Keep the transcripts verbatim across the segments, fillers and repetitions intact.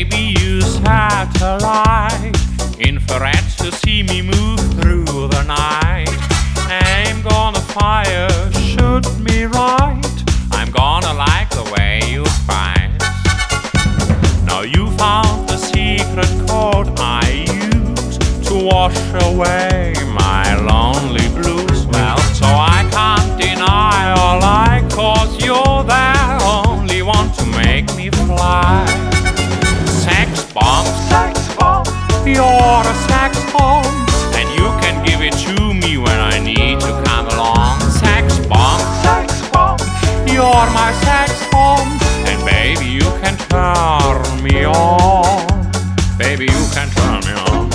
baby, use satellite infrared to see me move through the night. I'm gonna fire, shoot me right. I'm gonna like the way you fight. Now you found the secret code I use to wash away my lonely blues. Well, so I can't deny or lie, cause you're the only one to make me fly. Sex bomb, sex bomb, you're a sex bomb, and you can give it to me when I need to come along. Sex bomb, sex bomb, you're my sex bomb, and baby you can turn me on. Baby you can turn me on.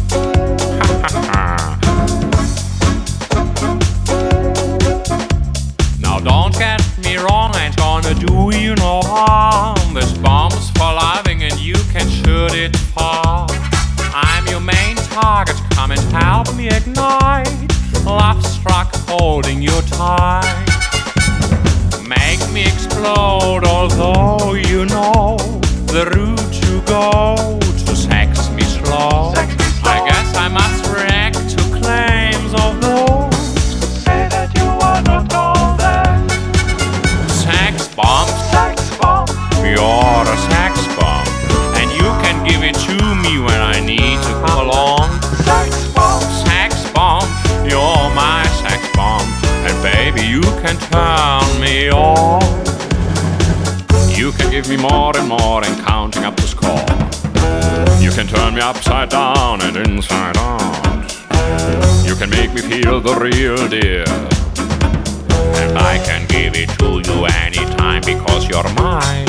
Now don't get me wrong, I ain't gonna do you no harm. This bomb's for loving and you can shoot it far. I'm your main target, come and help me ignite. Love struck holding you tight. Make me explode, although you know the route to go to sex me slow. Sex me slow. I guess I must react to claims of those who say that you are not all that. Sex bomb, sex bomb, you're a sex bomb, and you can give it to me when I need to come along. Sex bomb, sex bomb, you're my sex bomb, and baby you can turn me on. You can give me more and more and counting up the score. You can turn me upside down and inside out. You can make me feel the real deal, and I can give it to you anytime because you're mine.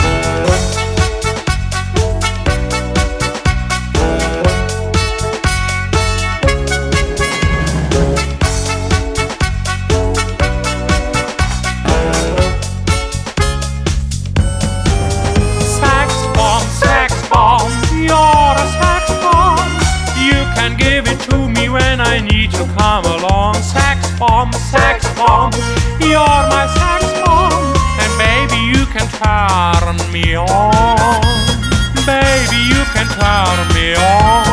Give it to me when I need to come along. Sex bomb, sex bomb, you're my sex bomb, and baby you can turn me on. Baby you can turn me on.